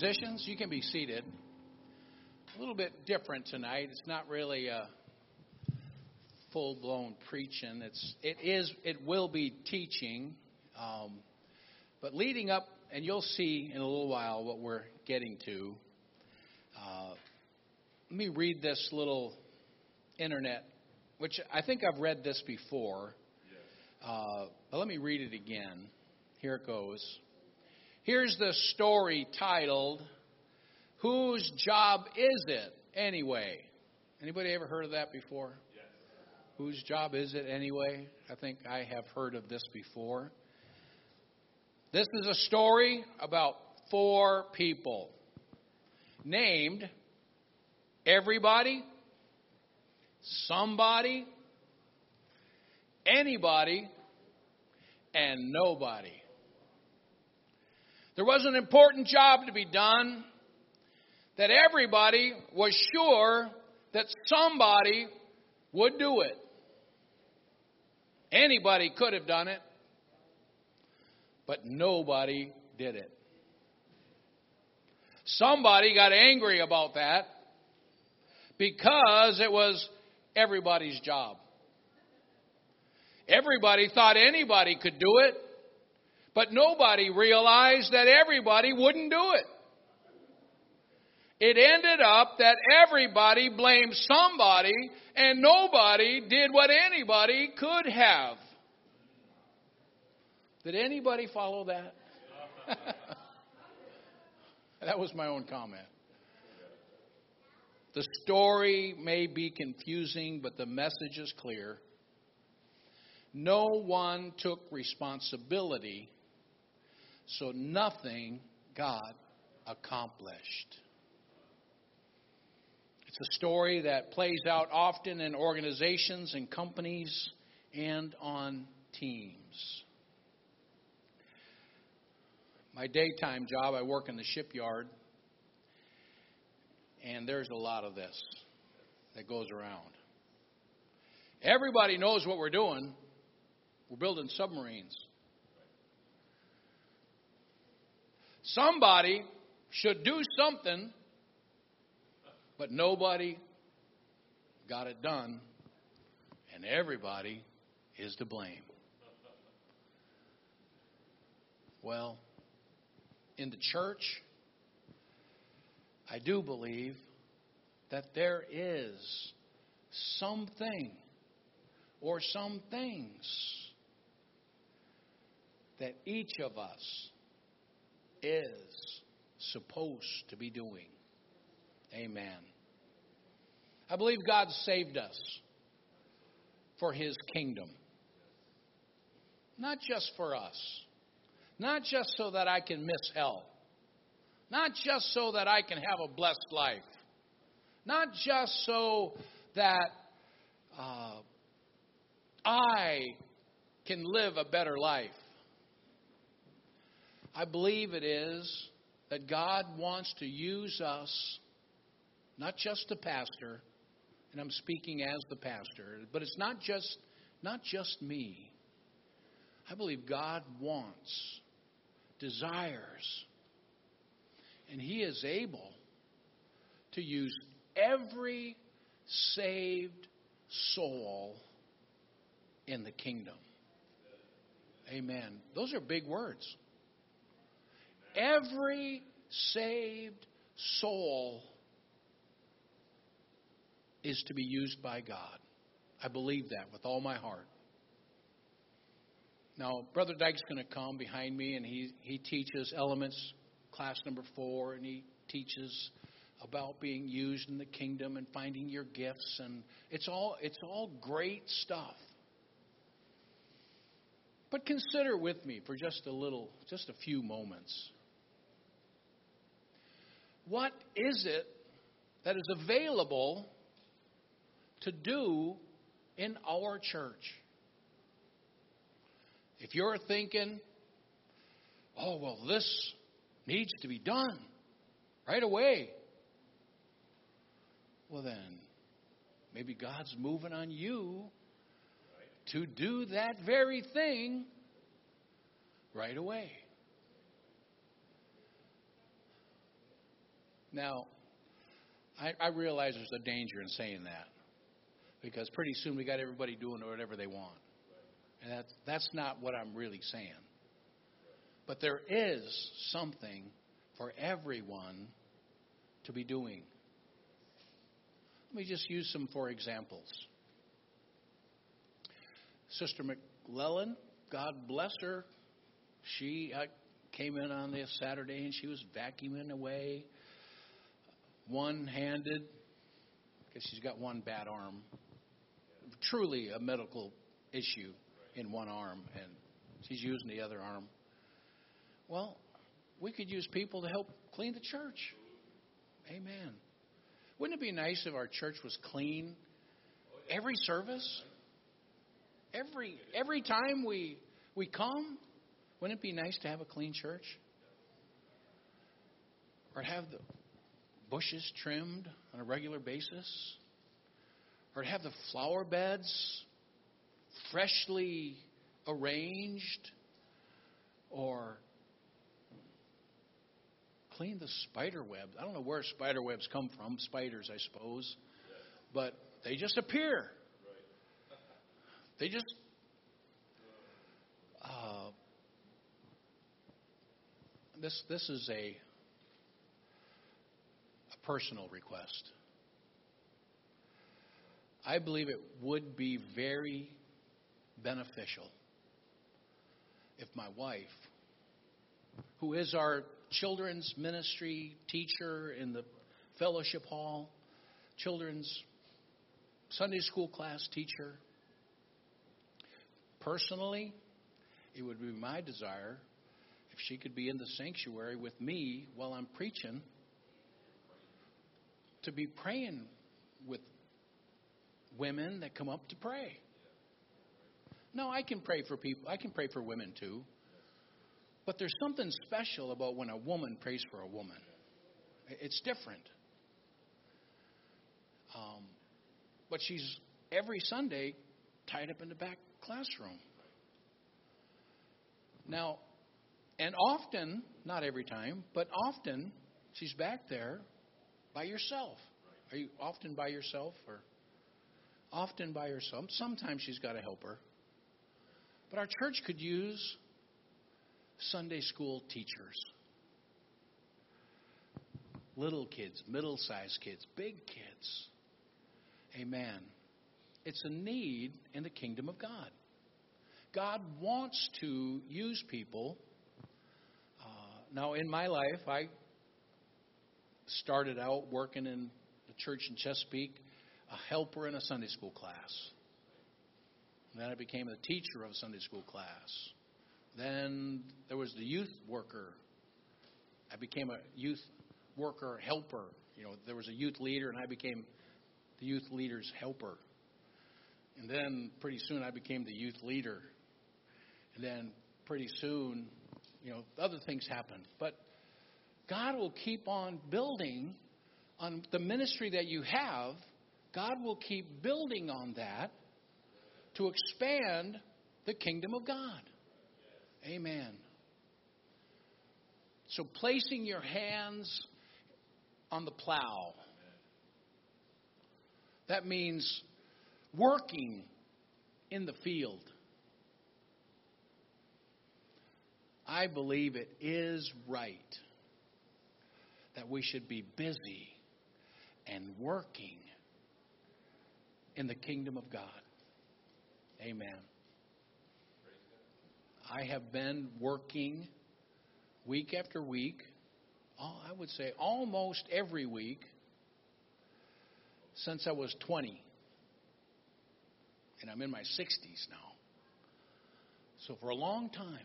Musicians, you can be seated. A little bit different tonight. It's not really a full-blown preaching. It will be teaching, but leading up, and you'll see in a little while what we're getting to. Let me read this little internet, which I think I've read this before, but let me read it again. Here it goes. Here's the story titled, "Whose Job Is It Anyway?" Anybody ever heard of that before? Yes. Whose job is it anyway? I think I have heard of this before. This is a story about 4 people named everybody, somebody, anybody, and nobody. There was an important job to be done that everybody was sure that somebody would do it. Anybody could have done it, but nobody did it. Somebody got angry about that because it was everybody's job. Everybody thought anybody could do it, but nobody realized that everybody wouldn't do it. It ended up that everybody blamed somebody and nobody did what anybody could have. Did anybody follow that? That was my own comment. The story may be confusing, but the message is clear. No one took responsibility, so nothing got accomplished. It's a story that plays out often in organizations and companies and on teams. My daytime job, I work in the shipyard, and there's a lot of this that goes around. Everybody knows what we're doing. We're building submarines. Somebody should do something, but nobody got it done, and everybody is to blame. Well, in the church, I do believe that there is something or some things that each of us is supposed to be doing. Amen. I believe God saved us for His kingdom. Not just for us. Not just so that I can miss hell. Not just so that I can have a blessed life. Not just so that I can live a better life. I believe it is that God wants to use us, not just the pastor, and I'm speaking as the pastor, but it's not just me. I believe God wants, desires, and He is able to use every saved soul in the kingdom. Amen. Those are big words. Every saved soul is to be used by God. I believe that with all my heart. Now, Brother Dyke's going to come behind me, and he teaches elements, class number 4, and he teaches about being used in the kingdom and finding your gifts, and it's all great stuff. But consider with me for just a few moments. What is it that is available to do in our church? If you're thinking, oh, well, this needs to be done right away, well then, maybe God's moving on you to do that very thing right away. Now, I realize there's a danger in saying that, because pretty soon we got everybody doing whatever they want. And that's not what I'm really saying. But there is something for everyone to be doing. Let me just use some for examples. Sister McLellan, God bless her. She came in on this Saturday and she was vacuuming away, one-handed, because she's got one bad arm. Truly a medical issue in one arm, and she's using the other arm. Well, we could use people to help clean the church. Amen. Wouldn't it be nice if our church was clean every service? Every time we come, wouldn't it be nice to have a clean church? Or have the bushes trimmed on a regular basis? Or have the flower beds freshly arranged? Or clean the spider webs. I don't know where spider webs come from. Spiders, I suppose. But they just appear. They just... This is a personal request. I believe it would be very beneficial if my wife, who is our children's ministry teacher in the fellowship hall, children's Sunday school class teacher, personally, it would be my desire if she could be in the sanctuary with me while I'm preaching, to be praying with women that come up to pray. No, I can pray for people. I can pray for women too. But there's something special about when a woman prays for a woman. It's different. But she's every Sunday tied up in the back classroom. Now, and often, not every time, but often she's back there by yourself. Are you often by yourself? Or often by yourself? Sometimes she's got a helper. But our church could use Sunday school teachers. Little kids, middle-sized kids, big kids. Amen. It's a need in the kingdom of God. God wants to use people. Now, in my life, I started out working in the church in Chesapeake, a helper in a Sunday school class. And then I became a teacher of a Sunday school class. Then there was the youth worker. I became a youth worker helper. There was a youth leader, and I became the youth leader's helper. And then pretty soon I became the youth leader. And then pretty soon, other things happened. But God will keep on building on the ministry that you have. God will keep building on that to expand the kingdom of God. Amen. So placing your hands on the plow. That means working in the field. I believe it is right that we should be busy and working in the kingdom of God. Amen. I have been working week after week, I would say almost every week, since I was 20. And I'm in my 60s now. So for a long time.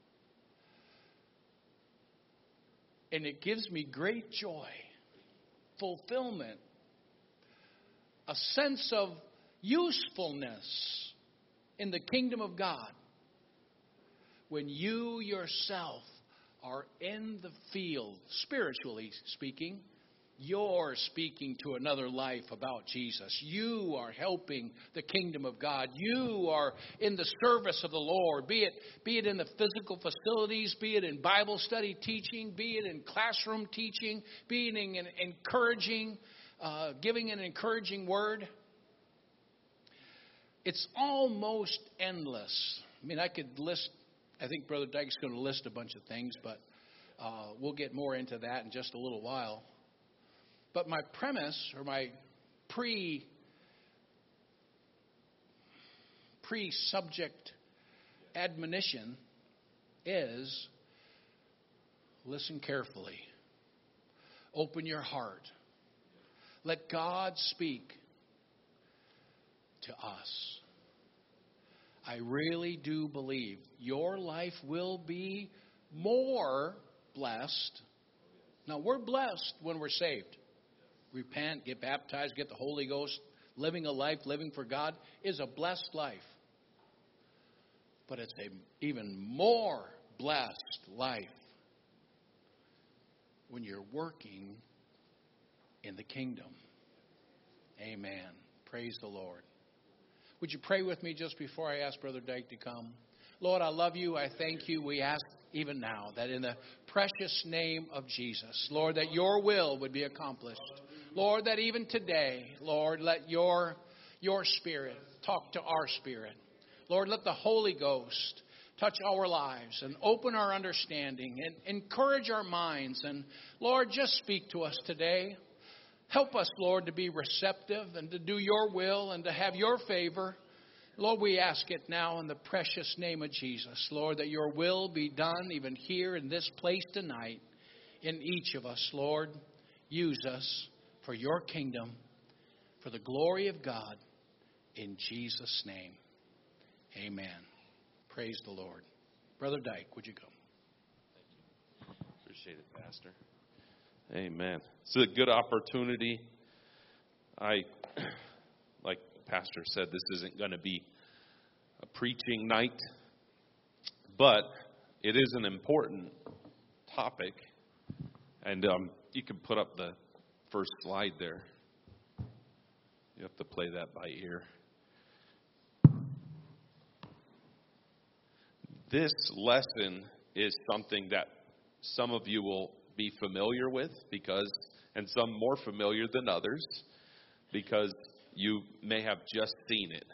And it gives me great joy, fulfillment, a sense of usefulness in the kingdom of God when you yourself are in the field, spiritually speaking, You're speaking to another life about Jesus. You are helping the kingdom of God. You are in the service of the Lord, be it in the physical facilities, be it in Bible study teaching, be it in classroom teaching, be it in encouraging, giving an encouraging word. It's almost endless. I mean, I could list, I think Brother Dyke's going to list a bunch of things, but we'll get more into that in just a little while. But my premise, or my pre-subject admonition is, listen carefully. Open your heart. Let God speak to us. I really do believe your life will be more blessed. Now, we're blessed when we're saved. Repent, get baptized, get the Holy Ghost. Living a life, living for God is a blessed life. But it's an even more blessed life when you're working in the kingdom. Amen. Praise the Lord. Would you pray with me just before I ask Brother Dyke to come? Lord, I love you. I thank you. We ask even now that in the precious name of Jesus, Lord, that your will would be accomplished. Lord, that even today, Lord, let your Spirit talk to our spirit. Lord, let the Holy Ghost touch our lives and open our understanding and encourage our minds. And Lord, just speak to us today. Help us, Lord, to be receptive and to do your will and to have your favor. Lord, we ask it now in the precious name of Jesus, Lord, that your will be done even here in this place tonight in each of us, Lord. Use us for your kingdom, for the glory of God, in Jesus' name. Amen. Praise the Lord. Brother Dyke, would you come? Thank you. Appreciate it, Pastor. Amen. It's a good opportunity. Like the pastor said, this isn't going to be a preaching night, but it is an important topic. And you can put up the first slide there. You have to play that by ear. This lesson is something that some of you will be familiar with, and some more familiar than others, because you may have just seen it.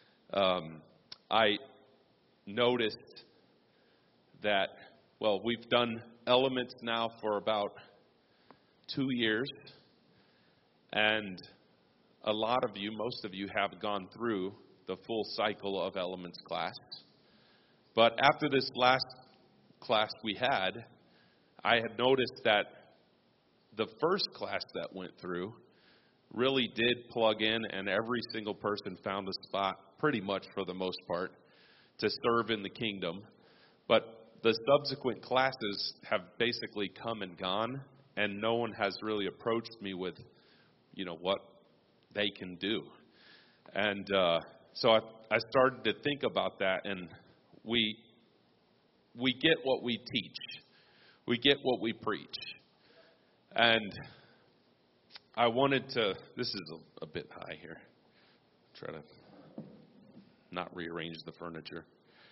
I noticed that, we've done Elements now for about 2 years, and a lot of you, most of you, have gone through the full cycle of Elements class. But after this last class we had, I had noticed that the first class that went through really did plug in, and every single person found a spot, pretty much for the most part, to serve in the kingdom. But the subsequent classes have basically come and gone, and no one has really approached me with, what they can do. And so I started to think about that, and we get what we teach. We get what we preach. And I wanted to, this is a bit high here. Try to not rearrange the furniture.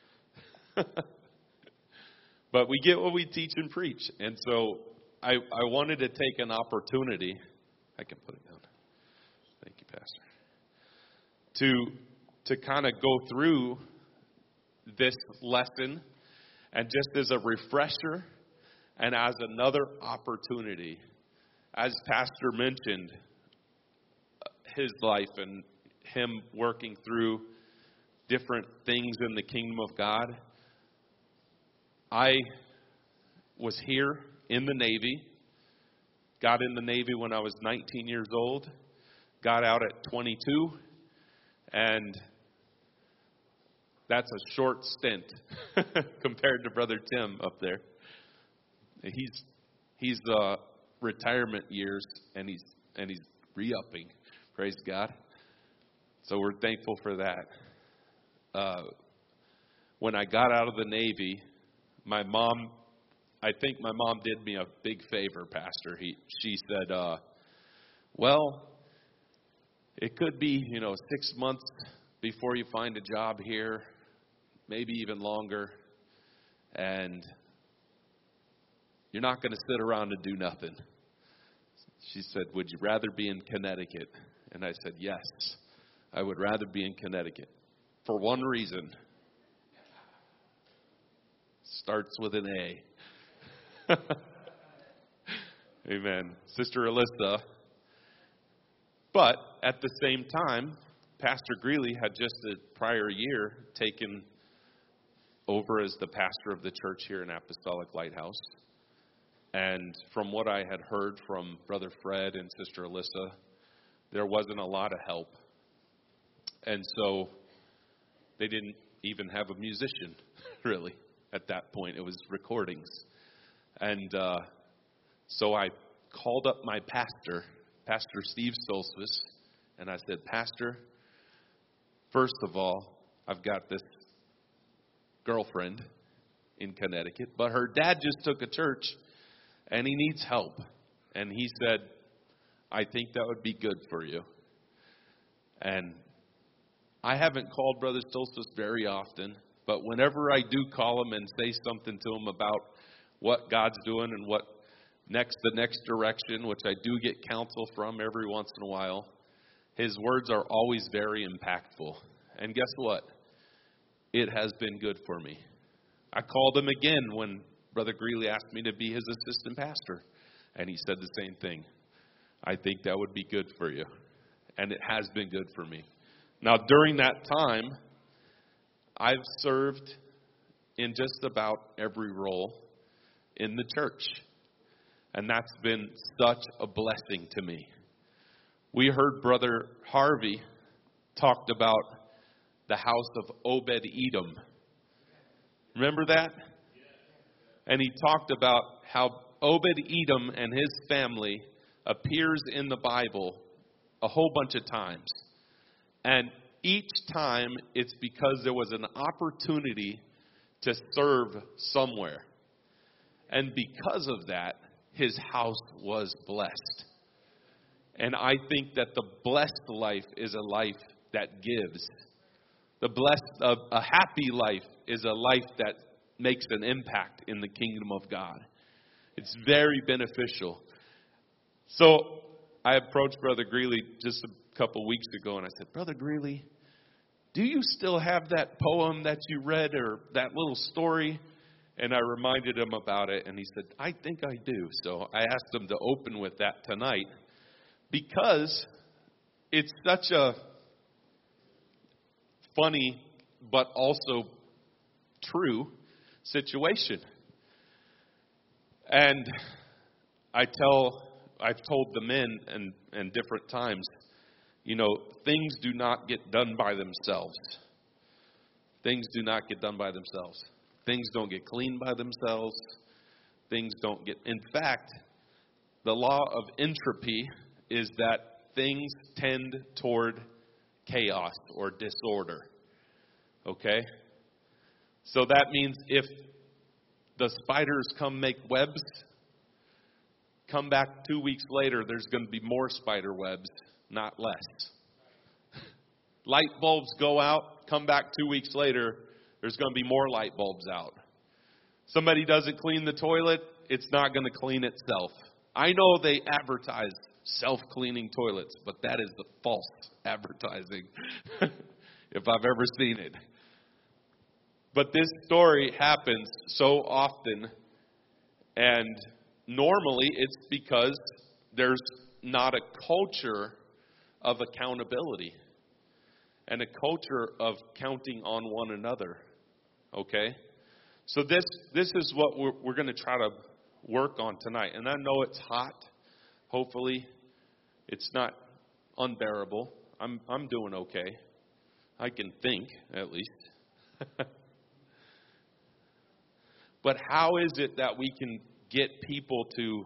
But we get what we teach and preach. And so I wanted to take an opportunity. I can put it down. Thank you, Pastor. To kind of go through this lesson, and just as a refresher and as another opportunity, as Pastor mentioned, his life and him working through different things in the kingdom of God. I was here in the Navy, got in the Navy when I was 19 years old, got out at 22, and that's a short stint compared to Brother Tim up there. He's retirement years, and he's re-upping. Praise God. So we're thankful for that. When I got out of the Navy, I think my mom did me a big favor, Pastor. She said, Well, it could be, 6 months before you find a job here, maybe even longer, and you're not going to sit around and do nothing. She said, would you rather be in Connecticut? And I said, yes, I would rather be in Connecticut. For one reason. Starts with an A. Amen. Sister Alyssa. But at the same time, Pastor Greeley had just the prior year taken over as the pastor of the church here in Apostolic Lighthouse. And from what I had heard from Brother Fred and Sister Alyssa, there wasn't a lot of help. And so they didn't even have a musician, really, at that point. It was recordings. And so I called up my pastor, Pastor Steve Stolzfus, and I said, Pastor, first of all, I've got this girlfriend in Connecticut, but her dad just took a church, and he needs help. And he said, I think that would be good for you. And I haven't called Brother Stolzfus very often, but whenever I do call him and say something to him about what God's doing and what the next direction, which I do get counsel from every once in a while, his words are always very impactful. And guess what? It has been good for me. I called him again when Brother Greeley asked me to be his assistant pastor, and he said the same thing. I think that would be good for you. And it has been good for me. Now, during that time, I've served in just about every role in the church. And that's been such a blessing to me. We heard Brother Harvey talked about the house of Obed-Edom. Remember that? And he talked about how Obed-Edom and his family appears in the Bible a whole bunch of times. And each time it's because there was an opportunity to serve somewhere. And because of that, his house was blessed. And I think that the blessed life is a life that gives. A happy life is a life that makes an impact in the kingdom of God. It's very beneficial. So I approached Brother Greeley just a couple weeks ago, and I said, Brother Greeley, do you still have that poem that you read or that little story? And I reminded him about it, and he said, I think I do. So I asked him to open with that tonight because it's such a funny but also true situation. And I've told the men and different times, things do not get done by themselves. Things do not get done by themselves. Things don't get cleaned by themselves. In fact, the law of entropy is that things tend toward chaos or disorder. Okay? So that means if the spiders come make webs, come back 2 weeks later, there's going to be more spider webs, not less. Light bulbs go out, come back 2 weeks later, there's going to be more light bulbs out. Somebody doesn't clean the toilet, it's not going to clean itself. I know they advertise self-cleaning toilets, but that is the false advertising, if I've ever seen it. But this story happens so often, and normally it's because there's not a culture of accountability and a culture of counting on one another. Okay? So this is what we're going to try to work on tonight. And I know it's hot. Hopefully it's not unbearable. I'm doing okay. I can think, at least. But how is it that we can get people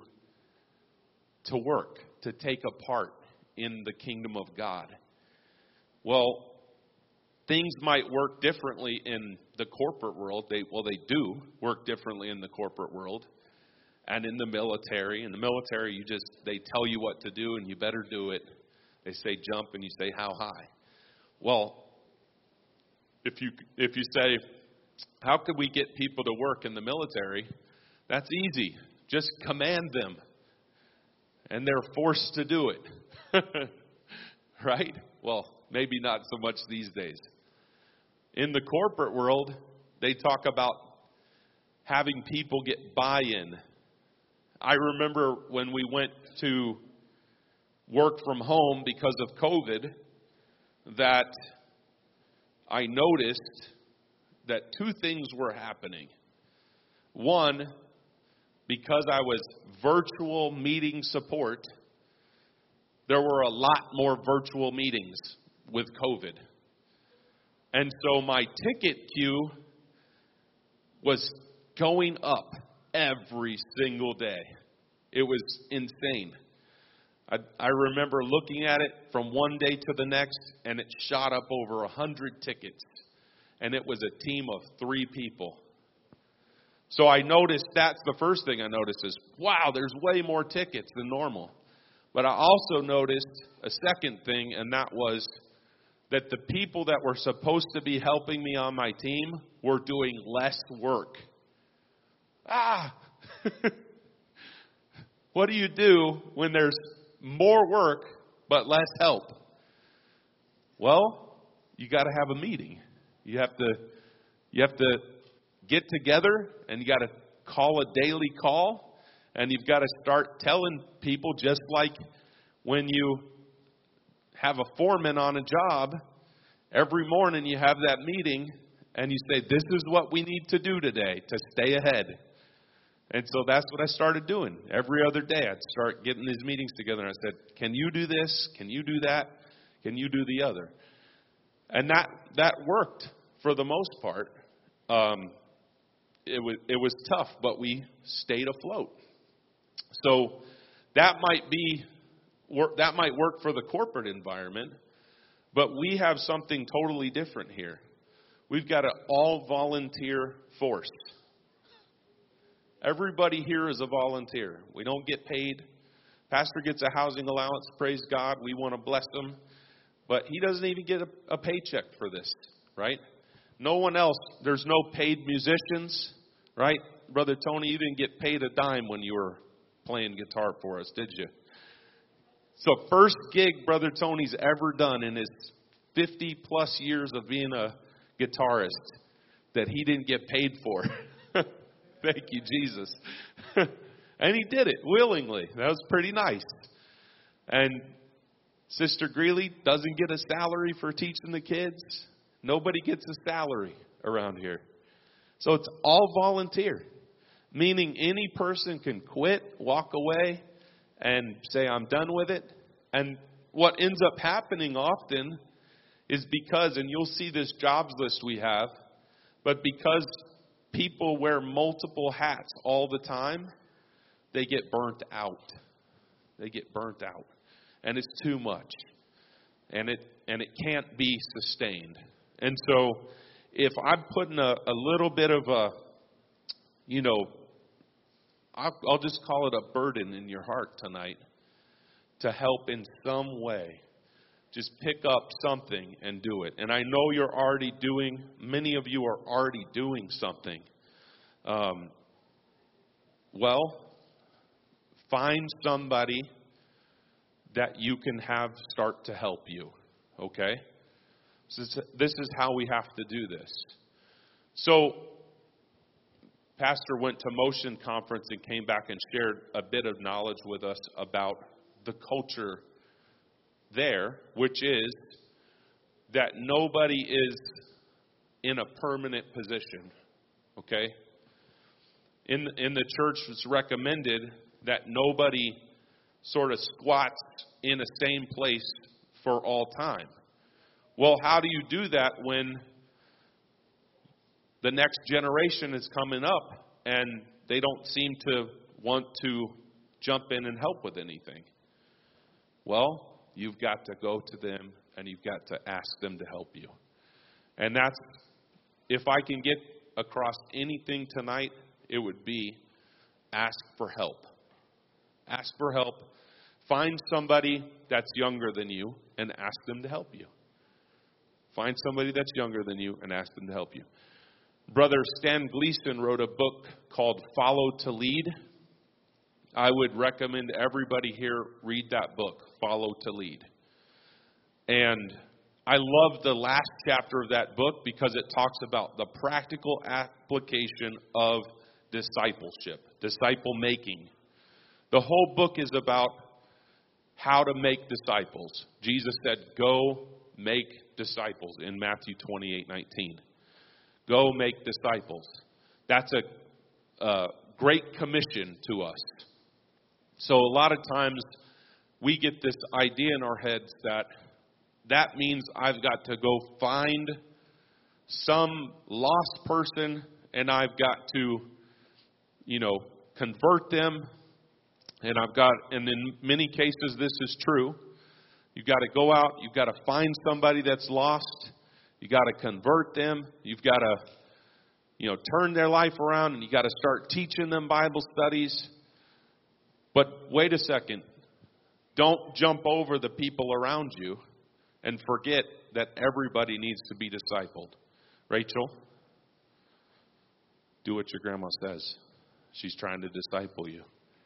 to work, to take a part in the kingdom of God? Well, things might work differently in the corporate world. They do work differently in the corporate world. And in the military, they tell you what to do and you better do it. They say jump and you say how high. Well, if you say, how could we get people to work in the military? That's easy. Just command them. And they're forced to do it. Right? Well, maybe not so much these days. In the corporate world, they talk about having people get buy-in. I remember when we went to work from home because of COVID, that I noticed that two things were happening. One, because I was virtual meeting support, there were a lot more virtual meetings with COVID. And so my ticket queue was going up every single day. It was insane. I remember looking at it from one day to the next, and it shot up over 100 tickets. And it was a team of 3 people. So I noticed, that's the first thing I noticed is, wow, there's way more tickets than normal. But I also noticed a second thing, and that was that the people that were supposed to be helping me on my team were doing less work. What do you do when there's more work but less help? Well, you got to have a meeting. You have to get together, and you got to call a daily call, and you've got to start telling people, just like when you have a foreman on a job, every morning you have that meeting and you say, this is what we need to do today to stay ahead. And so that's what I started doing. Every other day I'd start getting these meetings together, and I said, can you do this? Can you do that? Can you do the other? And that worked for the most part. It was tough, but we stayed afloat. So that might work for the corporate environment, but we have something totally different here. We've got an all-volunteer force. Everybody here is a volunteer. We don't get paid. Pastor gets a housing allowance, praise God. We want to bless him. But he doesn't even get a paycheck for this, right? No one else. There's no paid musicians, right? Brother Tony, you didn't get paid a dime when you were playing guitar for us, did you? So first gig Brother Tony's ever done in his 50-plus years of being a guitarist that he didn't get paid for. Thank you, Jesus. And he did it willingly. That was pretty nice. And Sister Greeley doesn't get a salary for teaching the kids. Nobody gets a salary around here. So it's all volunteer, meaning any person can quit, walk away, and say, I'm done with it. And what ends up happening often is because, and you'll see this jobs list we have, but because people wear multiple hats all the time, they get burnt out. They get burnt out. And it's too much. And it can't be sustained. And so if I'm putting a little bit of a, I'll just call it a burden in your heart tonight to help in some way, just pick up something and do it. And I know many of you are already doing something. Find somebody that you can have start to help you, okay? So this is how we have to do this. So, Pastor went to Motion Conference and came back and shared a bit of knowledge with us about the culture there, which is that nobody is in a permanent position, okay? In the church, it's recommended that nobody sort of squats in a same place for all time. Well, how do you do that when the next generation is coming up and they don't seem to want to jump in and help with anything? Well, you've got to go to them and you've got to ask them to help you. And that's, if I can get across anything tonight, it would be ask for help. Ask for help. Find somebody that's younger than you and ask them to help you. Find somebody that's younger than you and ask them to help you. Brother Stan Gleason wrote a book called Follow to Lead. I would recommend everybody here read that book, Follow to Lead. And I love the last chapter of that book because it talks about the practical application of discipleship, disciple making. The whole book is about how to make disciples. Jesus said, go make disciples in Matthew 28:19. Go make disciples. That's a great commission to us. So a lot of times we get this idea in our heads that means I've got to go find some lost person and I've got to, convert them. And in many cases this is true. You've got to go out, you've got to find somebody that's lost. You've got to convert them. You've got to, turn their life around, and you've got to start teaching them Bible studies. But wait a second. Don't jump over the people around you and forget that everybody needs to be discipled. Rachel, do what your grandma says. She's trying to disciple you.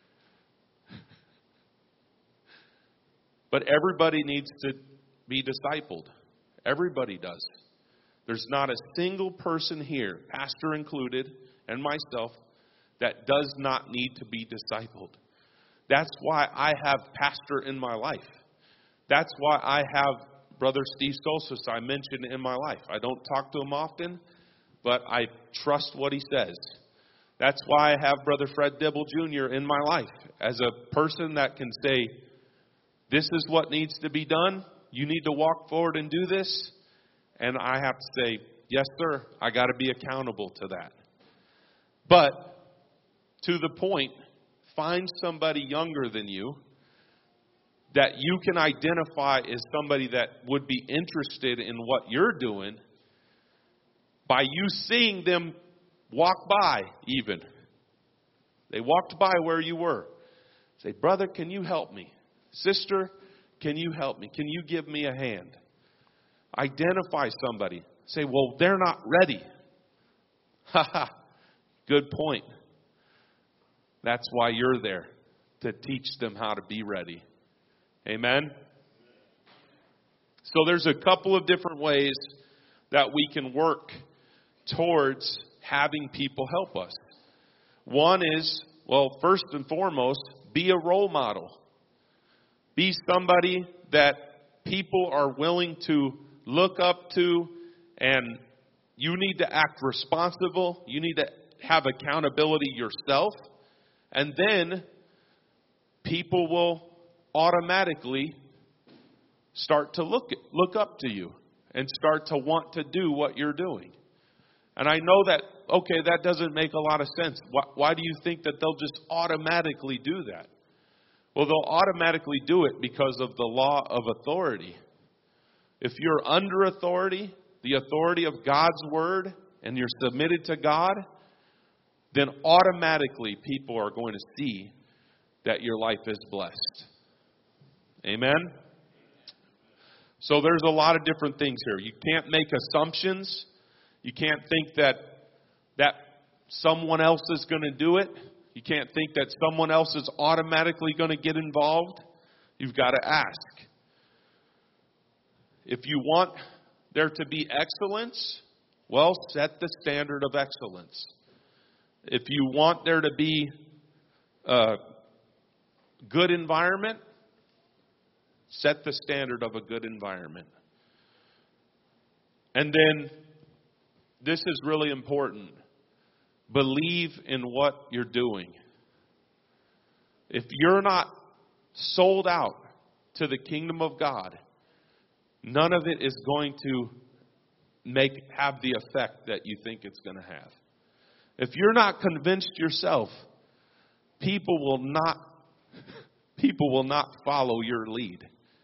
But everybody needs to be discipled. Everybody does. There's not a single person here, pastor included, and myself, that does not need to be discipled. That's why I have pastor in my life. That's why I have Brother Steve Stolzfus I mentioned in my life. I don't talk to him often, but I trust what he says. That's why I have Brother Fred Dibble Jr. in my life as a person that can say, this is what needs to be done. You need to walk forward and do this. And I have to say, yes, sir, I got to be accountable to that. But to the point, find somebody younger than you that you can identify as somebody that would be interested in what you're doing by you seeing them walk by even. They walked by where you were. Say, brother, can you help me? Sister, can you help me? Can you give me a hand? Identify somebody. Say, well, they're not ready. Ha ha. Good point. That's why you're there, to teach them how to be ready. Amen? So there's a couple of different ways that we can work towards having people help us. One is, well, first and foremost, be a role model. Be somebody that people are willing to look up to, and you need to act responsible. You need to have accountability yourself. And then people will automatically start to look up to you and start to want to do what you're doing. And I know that, okay, that doesn't make a lot of sense. Why do you think that they'll just automatically do that? Well, they'll automatically do it because of the law of authority. If you're under authority, the authority of God's word, and you're submitted to God, then automatically people are going to see that your life is blessed. Amen? So there's a lot of different things here. You can't make assumptions. You can't think that someone else is going to do it. You can't think that someone else is automatically going to get involved. You've got to ask. If you want there to be excellence, well, set the standard of excellence. If you want there to be a good environment, set the standard of a good environment. And then, this is really important. Believe in what you're doing. If you're not sold out to the kingdom of God, none of it is going to have the effect that you think it's going to have. If you're not convinced yourself, people will not follow your lead.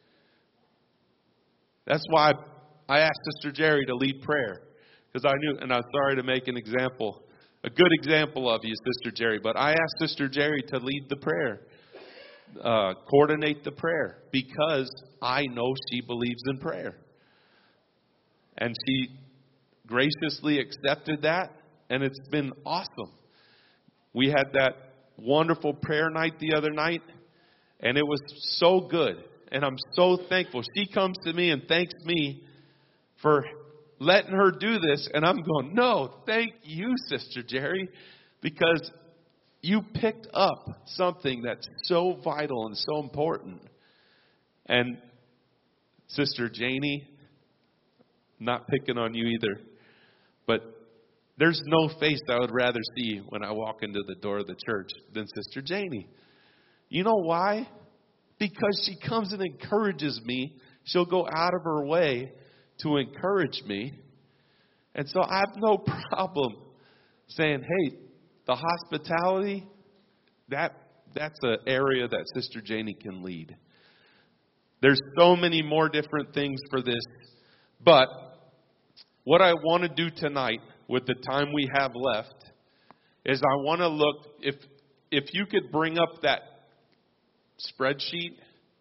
That's why I asked Sister Jerry to lead prayer. Because I knew, and I'm sorry to make an example a good example of you, Sister Jerry. But I asked Sister Jerry to lead the prayer, coordinate the prayer, because I know she believes in prayer. And she graciously accepted that, and it's been awesome. We had that wonderful prayer night the other night, and it was so good. And I'm so thankful. She comes to me and thanks me for letting her do this. And I'm going, no, thank you, Sister Jerry, because you picked up something that's so vital and so important. And Sister Janie, not picking on you either, but there's no face I would rather see when I walk into the door of the church than Sister Janie. You know why? Because she comes and encourages me. She'll go out of her way to encourage me. And so I have no problem saying, hey, the hospitality, that's an area that Sister Janie can lead. There's so many more different things for this. But what I want to do tonight with the time we have left is I want to look, if you could bring up that spreadsheet,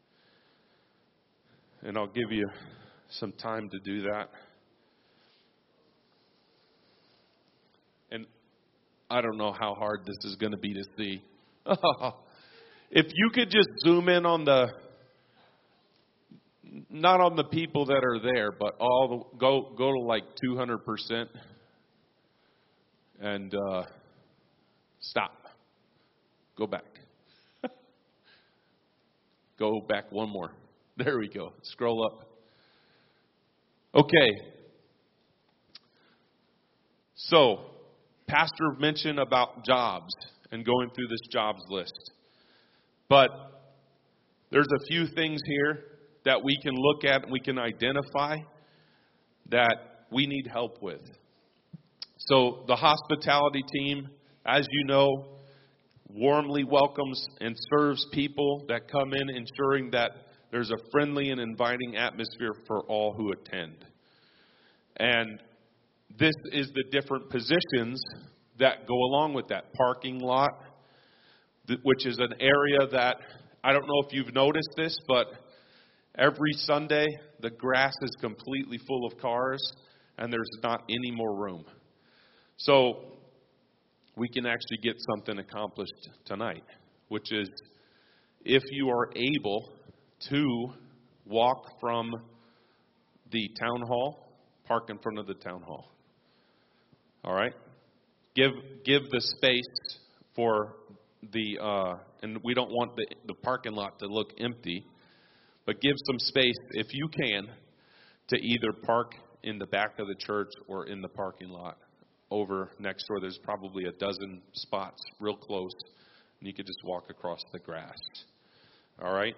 and I'll give you some time to do that. And I don't know how hard this is going to be to see. If you could just zoom in on not on the people that are there, but go to like 200% and stop. Go back. Go back one more. There we go. Scroll up. Okay. So, Pastor mentioned about jobs and going through this jobs list. But there's a few things here that we can look at and we can identify that we need help with. So, the hospitality team, as you know, warmly welcomes and serves people that come in, ensuring that there's a friendly and inviting atmosphere for all who attend. And this is the different positions that go along with that. Parking lot, which is an area that, I don't know if you've noticed this, but every Sunday the grass is completely full of cars and there's not any more room. So we can actually get something accomplished tonight, which is if you are able to walk from the town hall, park in front of the town hall. All right? Give the space for and we don't want the parking lot to look empty, but give some space, if you can, to either park in the back of the church or in the parking lot. Over next door, there's probably a dozen spots real close, and you could just walk across the grass. All right?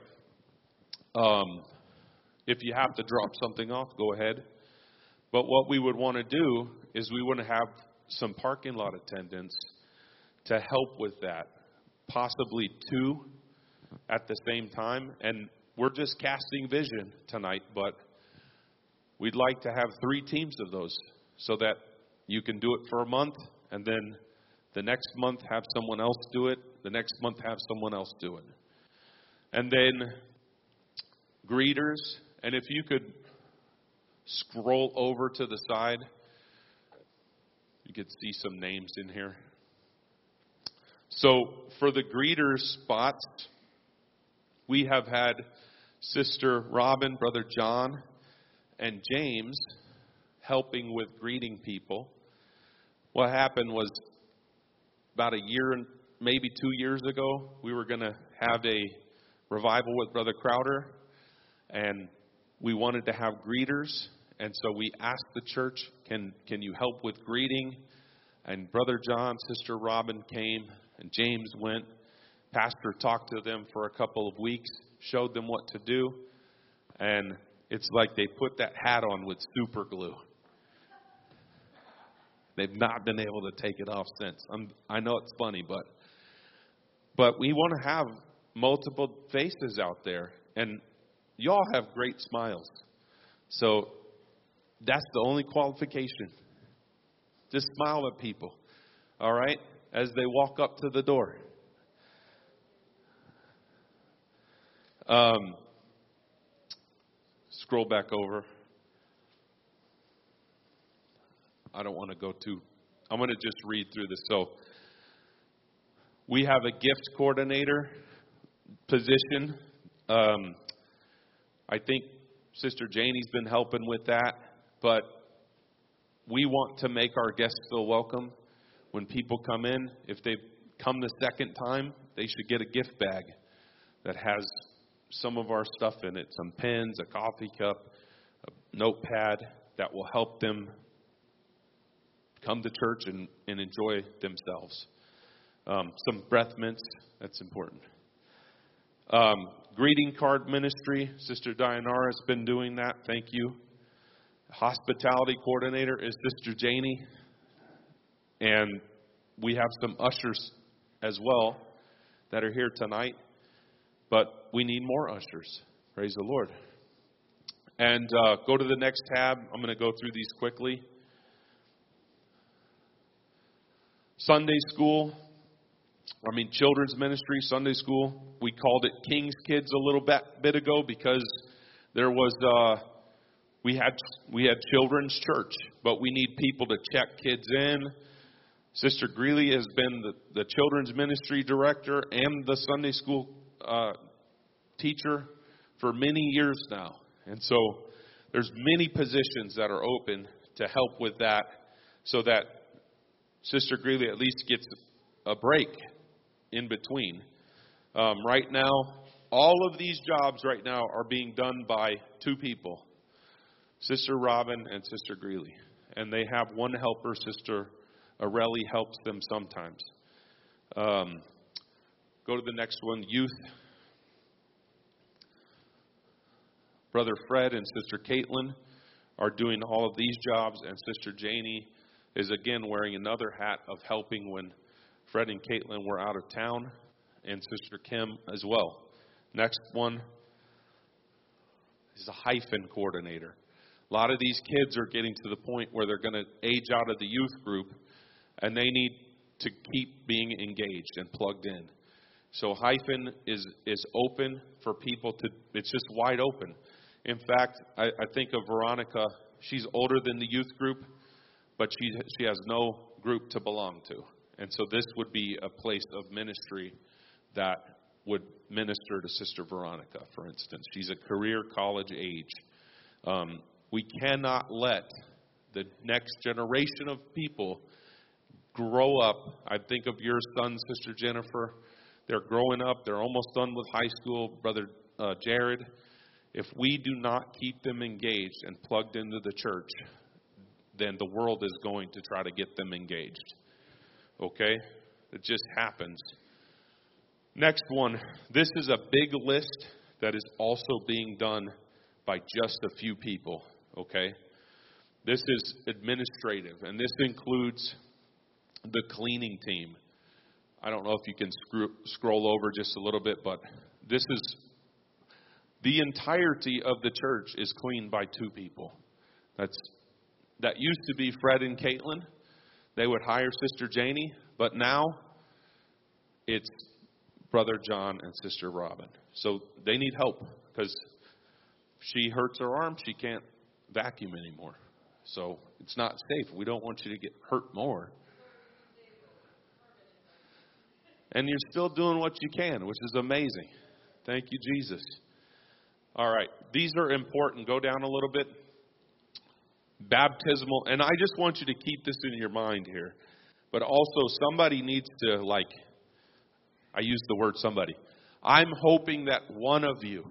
If you have to drop something off, go ahead. But what we would want to do is we want to have some parking lot attendants to help with that, possibly 2 at the same time. And we're just casting vision tonight, but we'd like to have 3 teams of those so that you can do it for a month, and then the next month have someone else do it, the next month have someone else do it. And then greeters, and if you could scroll over to the side, you could see some names in here. So for the greeters spots, we have had Sister Robin, Brother John, and James helping with greeting people. What happened was about a year and maybe 2 years ago, we were going to have a revival with Brother Crowder, and we wanted to have greeters, and so we asked the church, can you help with greeting? And Brother John, Sister Robin came, and James went. Pastor talked to them for a couple of weeks, showed them what to do, and it's like they put that hat on with super glue. They've not been able to take it off since. I know it's funny, but we want to have multiple faces out there. And y'all have great smiles. So that's the only qualification. Just smile at people. All right? As they walk up to the door. Scroll back over. I don't want to go too. I'm going to just read through this. So, we have a gift coordinator position. I think Sister Janie's been helping with that. But we want to make our guests feel welcome. When people come in, if they come the second time, they should get a gift bag that has some of our stuff in it. Some pens, a coffee cup, a notepad that will help them come to church and enjoy themselves. Some breath mints, that's important. Greeting card ministry, Sister Dianara has been doing that. Thank you. Hospitality coordinator is Sister Janie. And we have some ushers as well that are here tonight. But we need more ushers. Praise the Lord. And go to the next tab. I'm going to go through these quickly. Children's ministry, Sunday school. We called it King's Kids a little bit ago because there was we had children's church, but we need people to check kids in. Sister Greeley has been the children's ministry director and the Sunday school teacher for many years now. And so there's many positions that are open to help with that so that Sister Greeley at least gets a break in between. Right now, all of these jobs right now are being done by two people, Sister Robin and Sister Greeley. And they have one helper, Sister Arelli helps them sometimes. Go to the next one, youth. Brother Fred and Sister Caitlin are doing all of these jobs, and Sister Janie is again wearing another hat of helping when Fred and Caitlin were out of town, and Sister Kim as well. Next one is a hyphen coordinator. A lot of these kids are getting to the point where they're going to age out of the youth group, and they need to keep being engaged and plugged in. So hyphen is open for people to, it's just wide open. In fact, I think of Veronica. She's older than the youth group, but she has no group to belong to. And so this would be a place of ministry that would minister to Sister Veronica, for instance. She's a career college age. We cannot let the next generation of people grow up. I think of your son, Sister Jennifer. They're growing up. They're almost done with high school. Brother Jared. If we do not keep them engaged and plugged into the church, then the world is going to try to get them engaged. Okay? It just happens. Next one. This is a big list that is also being done by just a few people. Okay? This is administrative, and this includes the cleaning team. I don't know if you can scroll over just a little bit, but this is the entirety of the church is cleaned by two people. That used to be Fred and Caitlin. They would hire Sister Janie, but now it's Brother John and Sister Robin. So they need help because she hurts her arm. She can't vacuum anymore. So it's not safe. We don't want you to get hurt more. And you're still doing what you can, which is amazing. Thank you, Jesus. All right. These are important. Go down a little bit. Baptismal. And I just want you to keep this in your mind here. But also somebody needs to, I use the word somebody. I'm hoping that one of you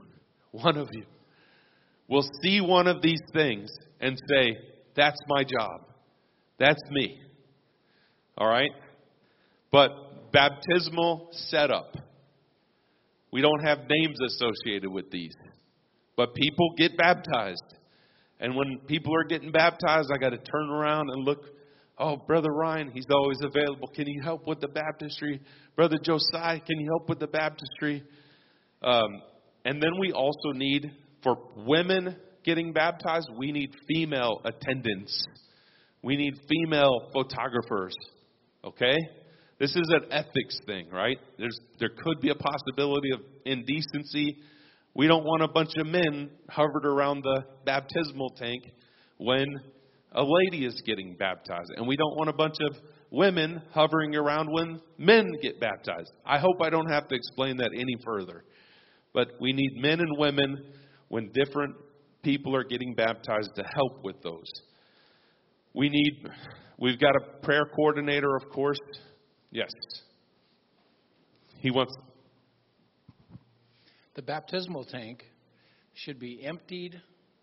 will see one of these things and say, that's my job. That's me. All right? But baptismal setup. We don't have names associated with these. But people get baptized. And when people are getting baptized, I got to turn around and look. Oh, Brother Ryan, he's always available. Can you help with the baptistry? Brother Josiah, can you help with the baptistry? And then we also need, for women getting baptized, we need female attendants. We need female photographers. Okay? This is an ethics thing, right? There could be a possibility of indecency. We don't want a bunch of men hovered around the baptismal tank when a lady is getting baptized. And we don't want a bunch of women hovering around when men get baptized. I hope I don't have to explain that any further. But we need men and women when different people are getting baptized to help with those. We've got a prayer coordinator, of course. Yes. He wants. The baptismal tank should be emptied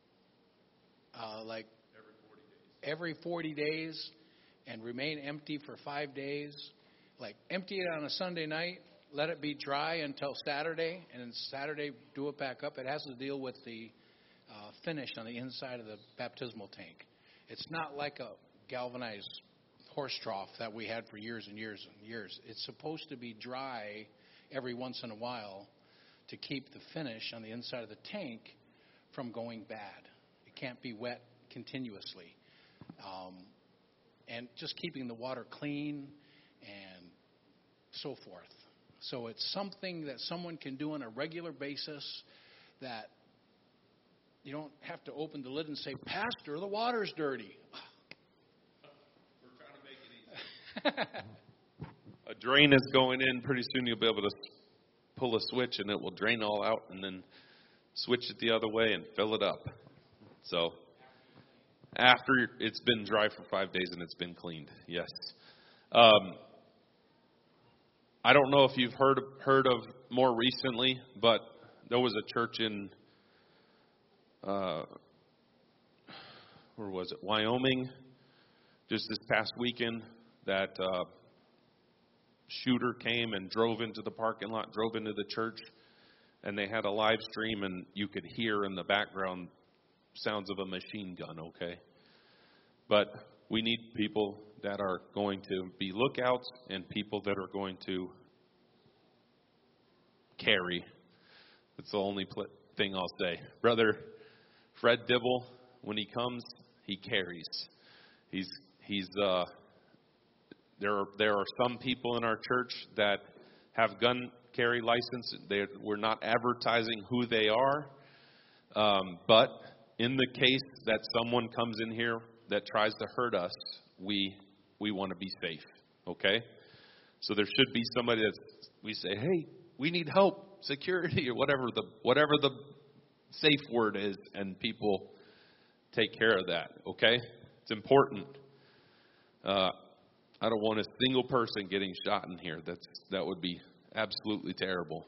like every 40 days and remain empty for 5 days. Like empty it on a Sunday night, let it be dry until Saturday, and then Saturday do it back up. It has to deal with the finish on the inside of the baptismal tank. It's not like a galvanized horse trough that we had for years and years and years. It's supposed to be dry every once in a while to keep the finish on the inside of the tank from going bad. It can't be wet continuously. And just keeping the water clean and so forth. So it's something that someone can do on a regular basis that you don't have to open the lid and say, Pastor, the water's dirty. We're trying to make it easy. A drain is going in. Pretty soon you'll be able to pull a switch and it will drain all out and then switch it the other way and fill it up. So after it's been dry for 5 days and it's been cleaned, yes. I don't know if you've heard of more recently, but there was a church in where was it? Wyoming, just this past weekend, that shooter came and drove into the parking lot, drove into the church, and they had a live stream, and you could hear in the background sounds of a machine gun, okay? But we need people that are going to be lookouts and people that are going to carry. That's the only thing I'll say. Brother Fred Dibble, when he comes, he carries. There are some people in our church that have gun carry license. We're not advertising who they are, but in the case that someone comes in here that tries to hurt us, we want to be safe. Okay, so there should be somebody that we say, hey, we need help, security, or whatever the safe word is, and people take care of that. Okay, it's important. I don't want a single person getting shot in here. That would be absolutely terrible.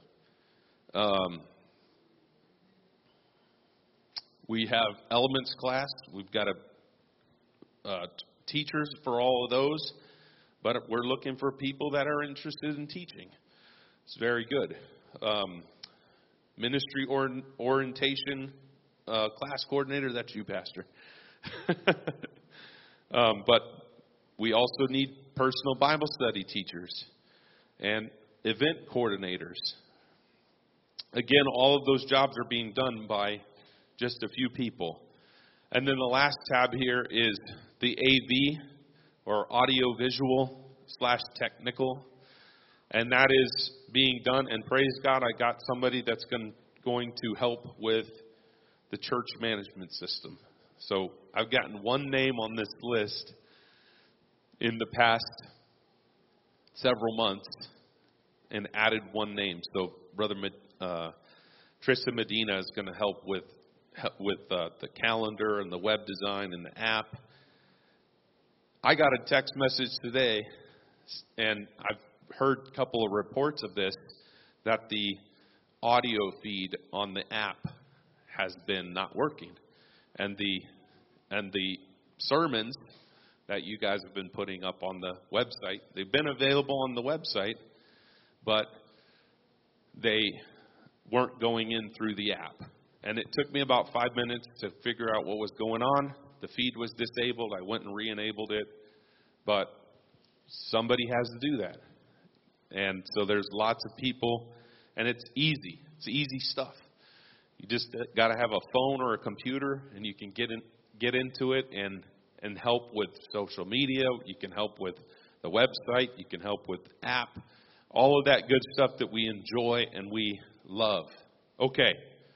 We have elements class. We've got teachers for all of those, but we're looking for people that are interested in teaching. It's very good. Ministry orientation class coordinator, that's you, Pastor. But we also need personal Bible study teachers and event coordinators. Again, all of those jobs are being done by just a few people. And then the last tab here is the AV, or audio-visual / technical. And that is being done. And praise God, I got somebody that's going to help with the church management system. So I've gotten one name on this list in the past several months and added one name. So Brother Tristan Medina is going to help with the calendar and the web design and the app. I got a text message today, and I've heard a couple of reports of this, that the audio feed on the app has been not working. And the sermons that you guys have been putting up on the website, they've been available on the website, but they weren't going in through the app. And it took me about 5 minutes to figure out what was going on. The feed was disabled. I went and re-enabled it. But somebody has to do that. And so there's lots of people, and it's easy. It's easy stuff. You just got to have a phone or a computer, and you can get into it and help with social media. You can help with the website. You can help with app. All of that good stuff that we enjoy and we love. Okay.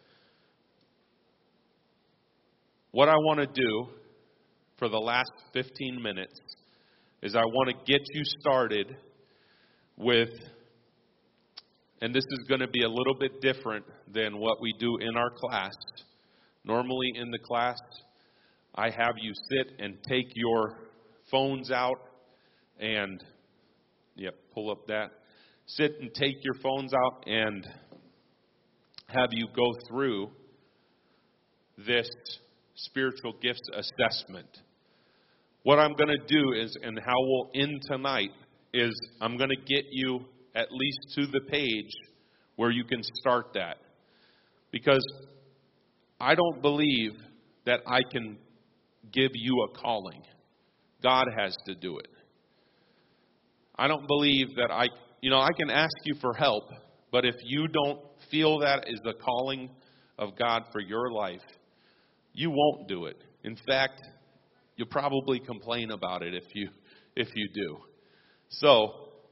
What I want to do for the last 15 minutes is I want to get you started with, and this is going to be a little bit different than what we do in our class. Normally in the class, I have you sit and take your phones out and, pull up that. Sit and take your phones out and have you go through this spiritual gifts assessment. What I'm going to do is, and how we'll end tonight, is I'm going to get you at least to the page where you can start that. Because I don't believe that I can give you a calling. God has to do it. I don't believe that I can ask you for help, but if you don't feel that is the calling of God for your life, you won't do it. In fact, you'll probably complain about it if you do. So,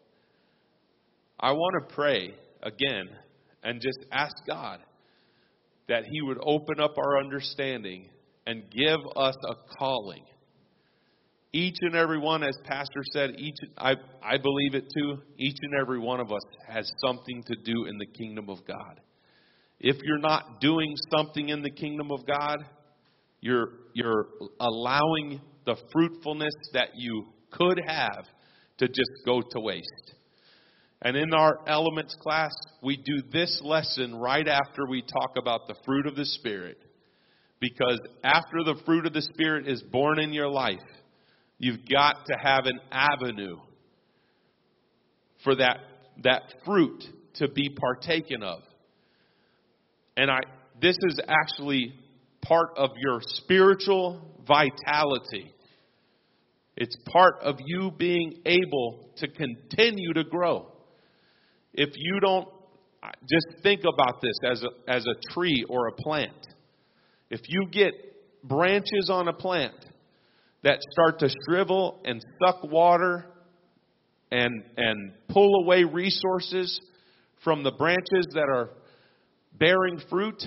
I want to pray again and just ask God that He would open up our understanding and give us a calling. Each and every one, as Pastor said, I believe it too, each and every one of us has something to do in the kingdom of God. If you're not doing something in the kingdom of God, you're allowing the fruitfulness that you could have to just go to waste. And in our elements class, we do this lesson right after we talk about the fruit of the Spirit. Because after the fruit of the Spirit is born in your life, you've got to have an avenue for that fruit to be partaken of. And this is actually part of your spiritual vitality. It's part of you being able to continue to grow. If you don't, just think about this as a tree or a plant. If you get branches on a plant that start to shrivel and suck water and pull away resources from the branches that are bearing fruit,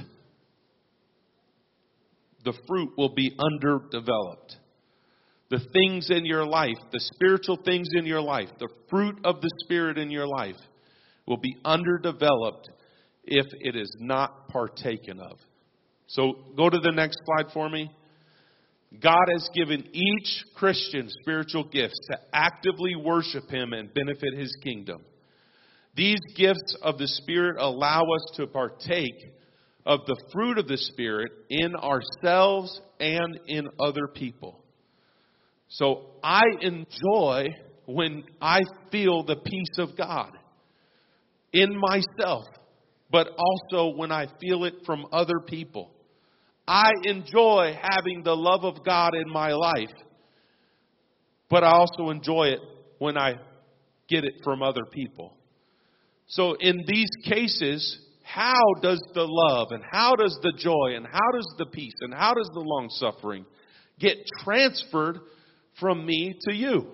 the fruit will be underdeveloped. The things in your life, the spiritual things in your life, the fruit of the Spirit in your life will be underdeveloped if it is not partaken of. So go to the next slide for me. God has given each Christian spiritual gifts to actively worship Him and benefit His kingdom. These gifts of the Spirit allow us to partake of the fruit of the Spirit in ourselves and in other people. So I enjoy when I feel the peace of God in myself, but also when I feel it from other people. I enjoy having the love of God in my life, but I also enjoy it when I get it from other people. So in these cases, how does the love and how does the joy and how does the peace and how does the long suffering get transferred from me to you?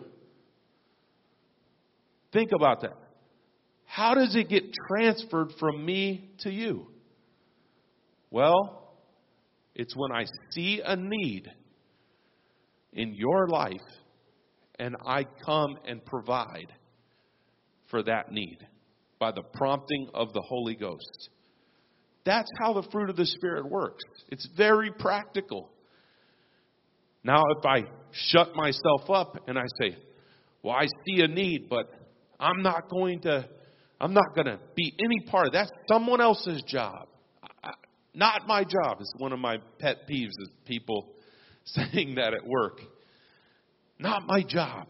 Think about that. How does it get transferred from me to you? Well, it's when I see a need in your life and I come and provide for that need by the prompting of the Holy Ghost. That's how the fruit of the Spirit works. It's very practical. Now, if I shut myself up and I say, well, I see a need, but I'm not going to be any part of that. That's someone else's job. Not my job. It's one of my pet peeves is people saying that at work. Not my job.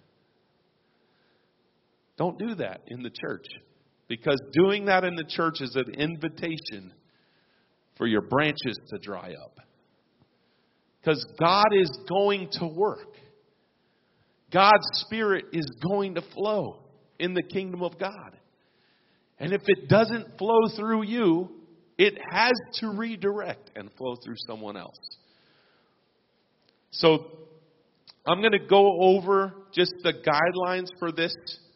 Don't do that in the church. Because doing that in the church is an invitation for your branches to dry up. Because God is going to work. God's Spirit is going to flow in the kingdom of God. And if it doesn't flow through you, it has to redirect and flow through someone else. So I'm going to go over just the guidelines for this.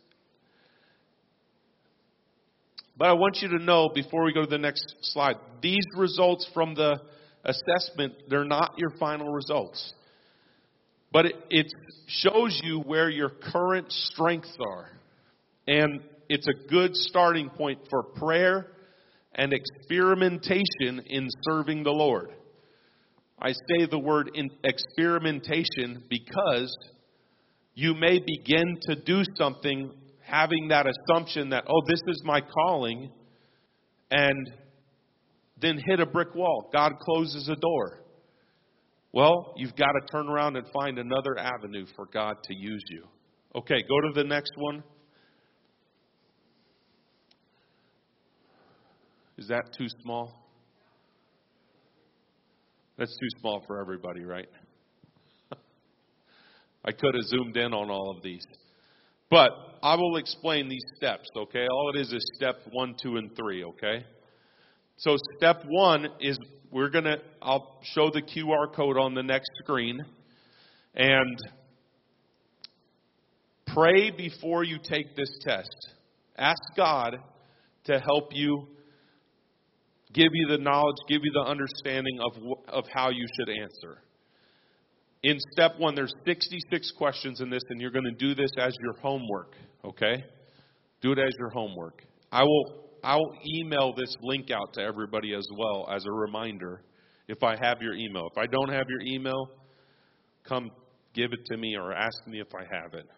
But I want you to know, before we go to the next slide, these results from the assessment, they're not your final results. But it shows you where your current strengths are. And it's a good starting point for prayer and experimentation in serving the Lord. I say the word in experimentation because you may begin to do something having that assumption that, oh, this is my calling, and then hit a brick wall. God closes a door. Well, you've got to turn around and find another avenue for God to use you. Okay, go to the next one. Is that too small? That's too small for everybody, right? I could have zoomed in on all of these. But I will explain these steps, okay? All it is step 1, 2, and 3, okay? So step 1 is I'll show the QR code on the next screen. And pray before you take this test. Ask God to help you, give you the knowledge, give you the understanding of how you should answer. In step 1, there's 66 questions in this, and you're going to do this as your homework, okay? Do it as your homework. I'll email this link out to everybody as well as a reminder if I have your email. If I don't have your email, come give it to me or ask me if I have it.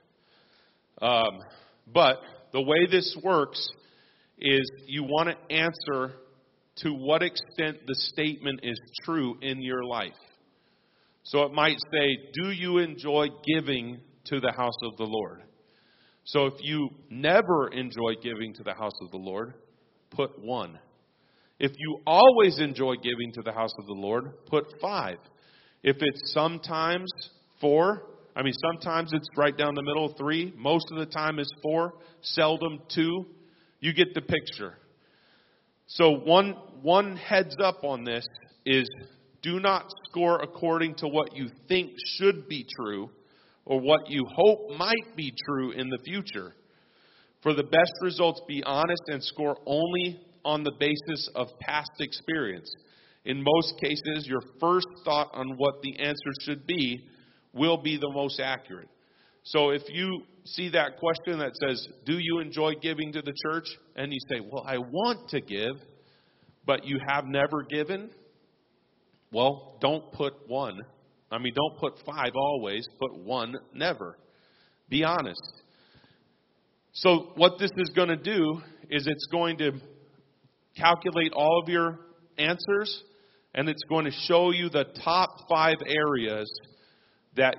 But the way this works is you want to answer to what extent the statement is true in your life. So it might say, do you enjoy giving to the house of the Lord? So if you never enjoy giving to the house of the Lord, put 1. If you always enjoy giving to the house of the Lord, put 5. If it's sometimes 4, sometimes it's right down the middle, 3. Most of the time it's 4, seldom 2. You get the picture. So one heads up on this is do not score according to what you think should be true or what you hope might be true in the future. For the best results, be honest and score only on the basis of past experience. In most cases, your first thought on what the answer should be will be the most accurate. So if you see that question that says, do you enjoy giving to the church? And you say, well, I want to give, but you have never given. Well, don't put 1. Don't put 5 always. Put 1 never. Be honest. So what this is going to do is it's going to calculate all of your answers, and it's going to show you the top 5 areas that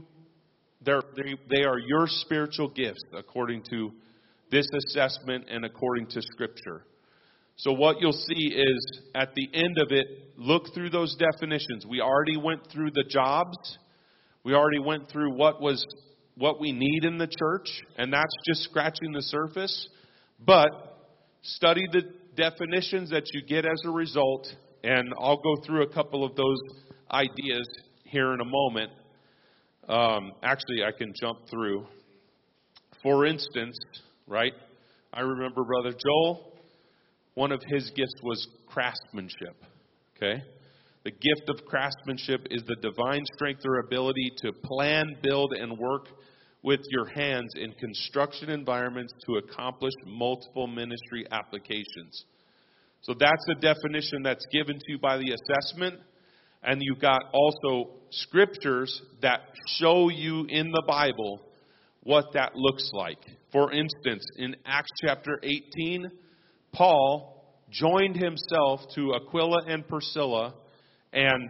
they are your spiritual gifts according to this assessment and according to Scripture. So what you'll see is at the end of it, look through those definitions. We already went through the jobs. We already went through what we need in the church, and that's just scratching the surface. But study the definitions that you get as a result, and I'll go through a couple of those ideas here in a moment. Actually, I can jump through. For instance, right, I remember Brother Joel, one of his gifts was craftsmanship, okay? The gift of craftsmanship is the divine strength or ability to plan, build, and work with your hands in construction environments to accomplish multiple ministry applications. So that's a definition that's given to you by the assessment. And you've got also scriptures that show you in the Bible what that looks like. For instance, in Acts chapter 18, Paul joined himself to Aquila and Priscilla, and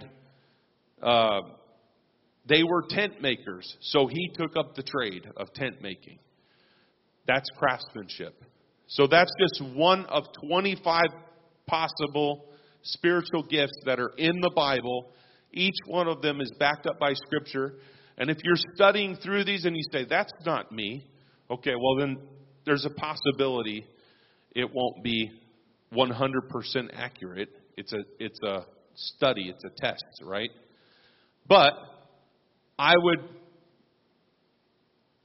they were tent makers. So he took up the trade of tent making. That's craftsmanship. So that's just one of 25 possible spiritual gifts that are in the Bible. Each one of them is backed up by Scripture. And if you're studying through these and you say, that's not me, okay, well then there's a possibility it won't be 100% accurate. It's a study, it's a test, right? But I would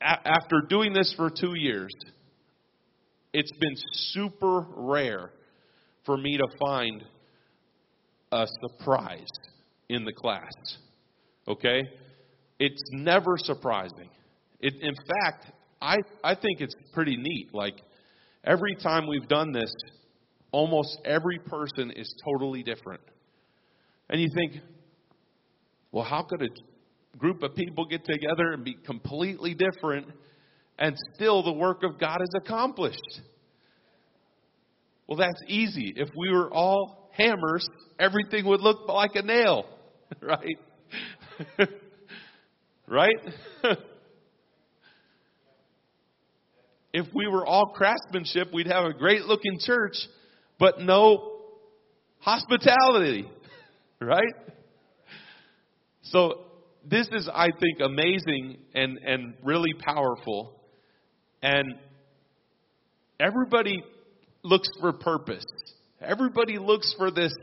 after doing this for 2 years, it's been super rare for me to find a surprise in the class. Okay? It's never surprising. In fact, I think it's pretty neat. Like, every time we've done this, almost every person is totally different. And you think, well, how could a group of people get together and be completely different and still the work of God is accomplished? Well, that's easy. If we were all hammers, everything would look like a nail, right? Right? If we were all craftsmanship, we'd have a great looking church, but no hospitality, right? So this is, I think, amazing and really powerful. And everybody looks for purpose. Everybody looks for this.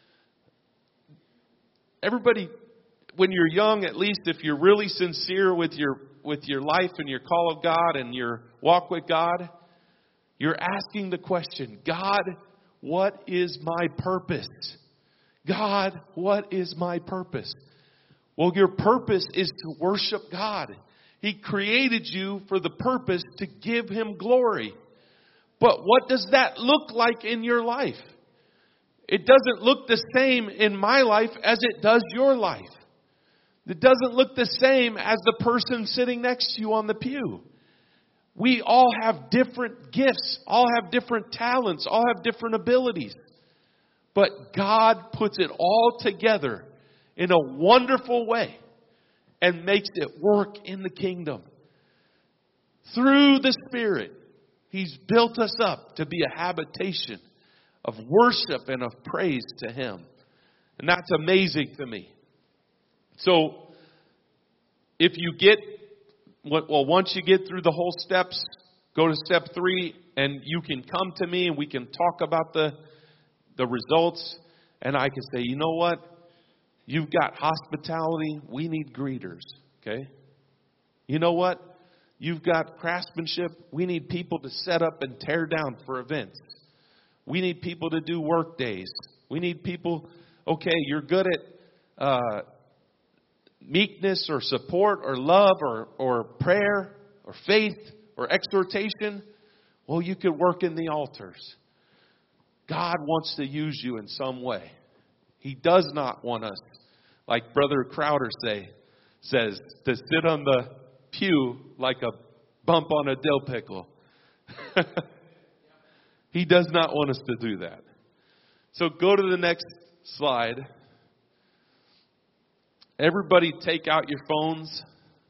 Everybody, when you're young, at least if you're really sincere with your life and your call of God and your walk with God, you're asking the question, God, what is my purpose? God, what is my purpose? Well, your purpose is to worship God. He created you for the purpose to give Him glory. But what does that look like in your life? It doesn't look the same in my life as it does your life. It doesn't look the same as the person sitting next to you on the pew. We all have different gifts, all have different talents, all have different abilities. But God puts it all together in a wonderful way and makes it work in the kingdom. Through the Spirit, He's built us up to be a habitation of worship and of praise to Him. And that's amazing to me. So, if you once you get through the whole steps, go to step 3 and you can come to me and we can talk about the results. And I can say, you know what? You've got hospitality. We need greeters. Okay? You know what? You've got craftsmanship. We need people to set up and tear down for events. We need people to do work days. We need people, okay, you're good at meekness or support or love or prayer or faith or exhortation. Well, you could work in the altars. God wants to use you in some way. He does not want us, like Brother Crowder says, to sit on the pew like a bump on a dill pickle. He does not want us to do that. So go to the next slide. Everybody take out your phones.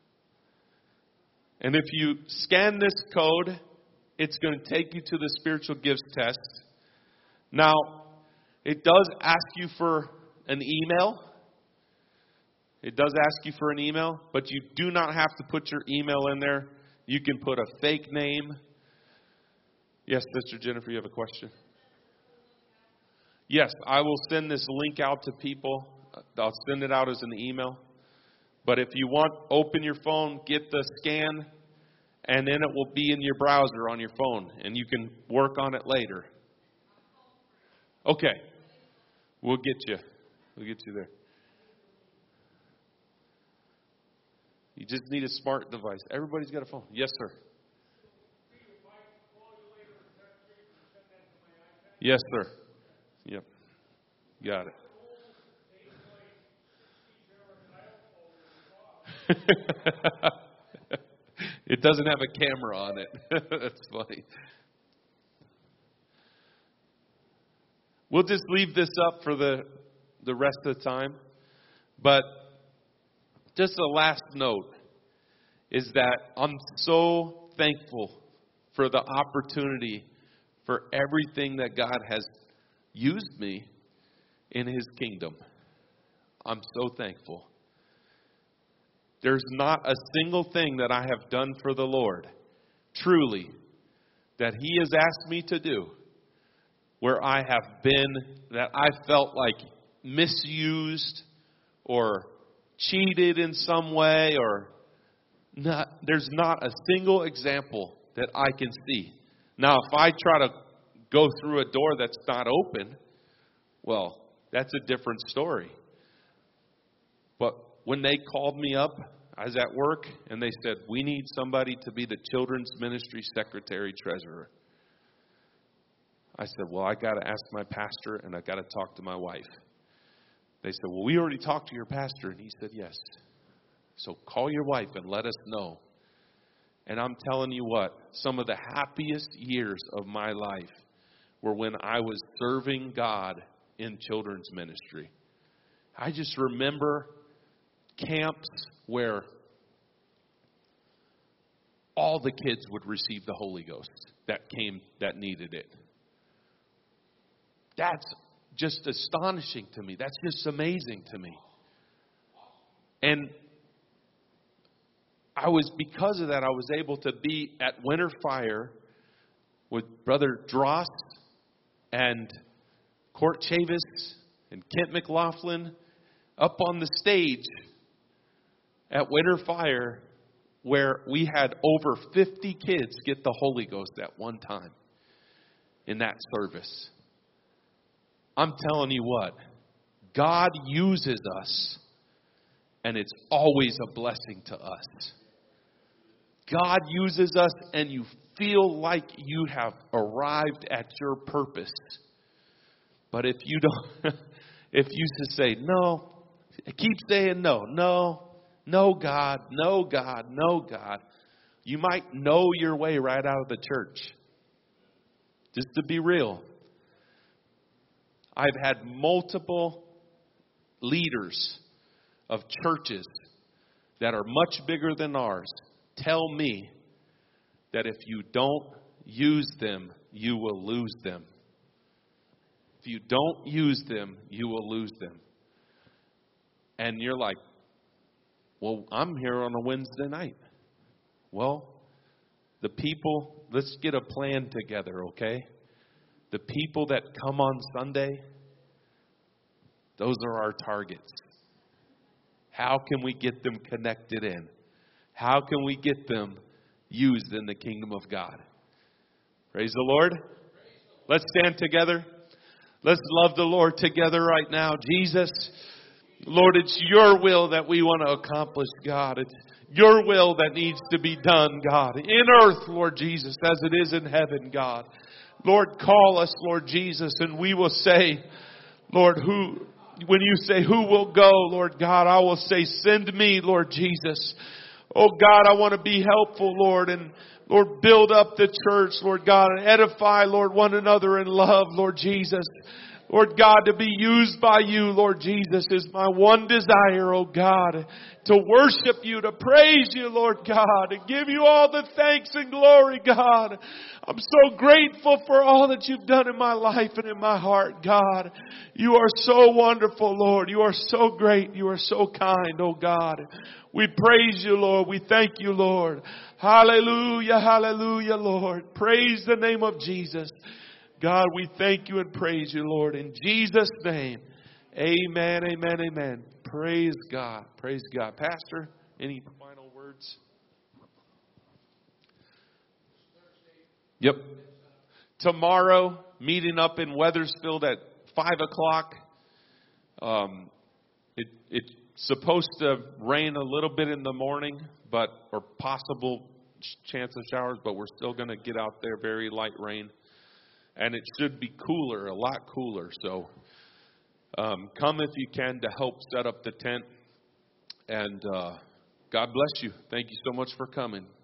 And if you scan this code, it's going to take you to the spiritual gifts test. Now, it does ask you for an email. It does ask you for an email, but you do not have to put your email in there. You can put a fake name. Yes, Sister Jennifer, you have a question? Yes, I will send this link out to people. I'll send it out as an email. But if you want, open your phone, get the scan, and then it will be in your browser on your phone, and you can work on it later. Okay. We'll get you. We'll get you there. You just need a smart device. Everybody's got a phone. Yes, sir. Yes, sir. Yep. Got it. It doesn't have a camera on it. That's funny. We'll just leave this up for the rest of the time. But just a last note is that I'm so thankful for the opportunity for everything that God has used me in His kingdom. I'm so thankful. There's not a single thing that I have done for the Lord, truly, that He has asked me to do, where I have been, that I felt like misused or cheated in some way, or not. there's not a single example that I can see. Now, if I try to go through a door that's not open, well, that's a different story. But when they called me up, I was at work, and they said, we need somebody to be the children's ministry secretary treasurer. I said, well, I got to ask my pastor, and I got to talk to my wife. They said, well, we already talked to your pastor, and he said yes. So call your wife and let us know. And I'm telling you what, some of the happiest years of my life were when I was serving God in children's ministry. I just remember camps where all the kids would receive the Holy Ghost that needed it. That's just astonishing to me. That's just amazing to me. And because of that, I was able to be at Winter Fire with Brother Dross and Court Chavis and Kent McLaughlin up on the stage at Winter Fire, where we had over 50 kids get the Holy Ghost at one time in that service. I'm telling you what, God uses us, and it's always a blessing to us. God uses us, and you feel like you have arrived at your purpose. But if you don't, if you just say, no, keep saying no, God, no, God, no, God, you might know your way right out of the church. Just to be real. I've had multiple leaders of churches that are much bigger than ours tell me that if you don't use them, you will lose them. If you don't use them, you will lose them. And you're like, well, I'm here on a Wednesday night. Well, the people, let's get a plan together, okay? The people that come on Sunday, those are our targets. How can we get them connected in? How can we get them used in the kingdom of God? Praise the Lord. Let's stand together. Let's love the Lord together right now. Jesus, Lord, it's your will that we want to accomplish, God. It's your will that needs to be done, God. In earth, Lord Jesus, as it is in heaven, God. Lord, call us, Lord Jesus, and we will say, Lord, when you say who will go, Lord God, I will say, send me, Lord Jesus. Oh God, I want to be helpful, Lord, and Lord, build up the church, Lord God, and edify, Lord, one another in love, Lord Jesus. Lord God, to be used by you, Lord Jesus, is my one desire, oh God, to worship you, to praise you, Lord God, to give you all the thanks and glory, God. I'm so grateful for all that you've done in my life and in my heart, God. You are so wonderful, Lord. You are so great. You are so kind, oh God. We praise you, Lord. We thank you, Lord. Hallelujah, hallelujah, Lord. Praise the name of Jesus. God, we thank you and praise you, Lord. In Jesus' name, amen, amen, amen. Praise God. Praise God. Pastor, any final words? Yep. Tomorrow, meeting up in Wethersfield at 5 o'clock. It's supposed to rain a little bit in the morning, or possible chance of showers, but we're still going to get out there, very light rain. And it should be cooler, a lot cooler. So come if you can to help set up the tent. And God bless you. Thank you so much for coming.